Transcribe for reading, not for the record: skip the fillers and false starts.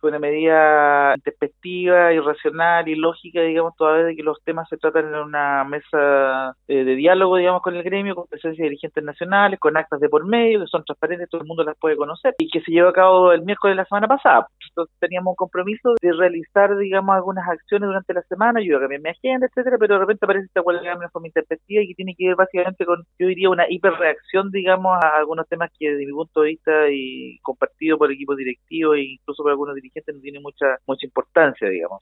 fue una medida intempestiva, irracional y lógica, digamos, toda vez de que los temas se tratan en una mesa de diálogo, digamos, con el gremio, con presencia de dirigentes nacionales, con actas de por medio, que son transparentes, todo el mundo las puede conocer, y que se llevó a cabo el miércoles de la semana pasada. Entonces teníamos un compromiso de realizar, digamos, algunas acciones durante la semana, yo iba a cambiar mi agenda, etcétera, pero de repente aparece esta huelga de hambre de forma intempestiva y que tiene que ver básicamente con, yo diría, una hiperreacción, digamos, a algunos temas que desde mi punto de vista y compartido por el equipo directivo e incluso por algunos dirigentes no tiene mucha importancia, digamos.